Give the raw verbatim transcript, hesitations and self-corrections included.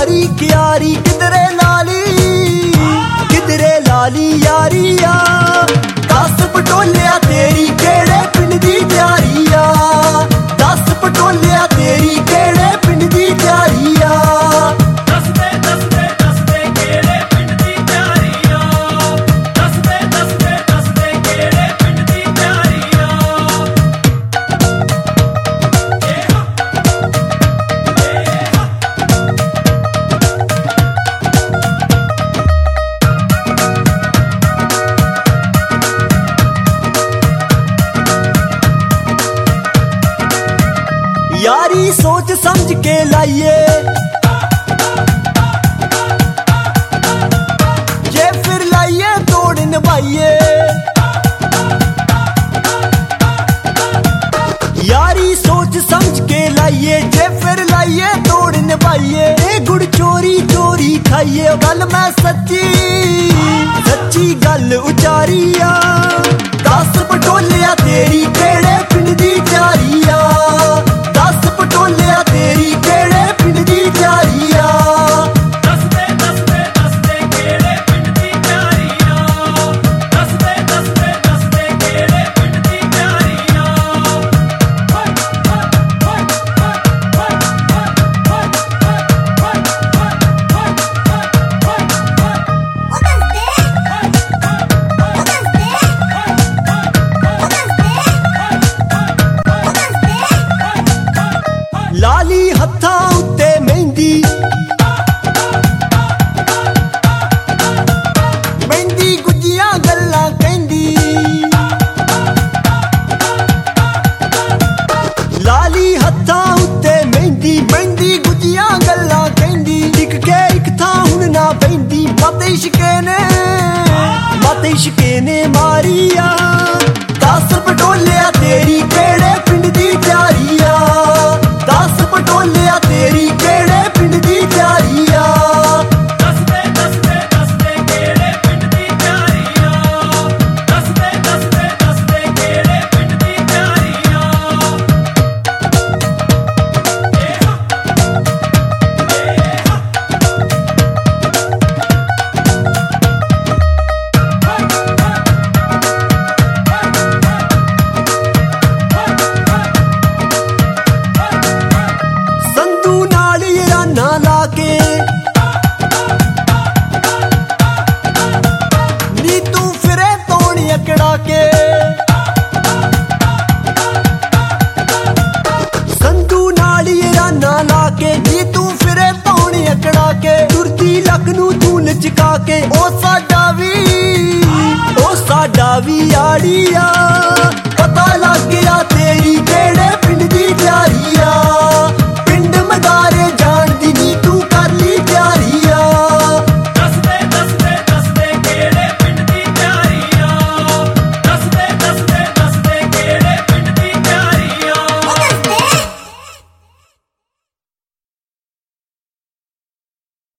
यारी क्यारी किधरे लाली किधरे लाली यारिया दस पटोलिया तेरी केड़े पिंड दी त्यारिया दस पटोलिया तेरी केड़े पिंड दी त्यारिया यारी सोच समझ के लाइए जे फिर लाइए तोड़ निभाइए यारी सोच समझ के लाइए जे फिर लाइए तोड़ निभाइए ए गुड़ चोरी चोरी खाइए गल मैं सच्ची सच्ची गल उचारिया दस पटोलिया तेरी केड़े पिंड दी त्यारिया दस पटोलिया तेरी केड़े पिंड दी त्यारिया लाली हत्था उत्ते मेहंदी मेहंदी गुजियां गल्लां कहंदी लाली हत्था उत्ते मेहंदी मेहंदी गुजियां गल्लां कहंदी टिक के इक थां हुण ना पैंदी मत इश्के ने मत इश्के ने मारिया दस पटोलिया तेरी केड़े पिंड दी त्यारिया दस पटोलिया तेरी केड़े पिंड दी त्यारिया लचका के ओ साडा वी ओ साडा वी आड़िया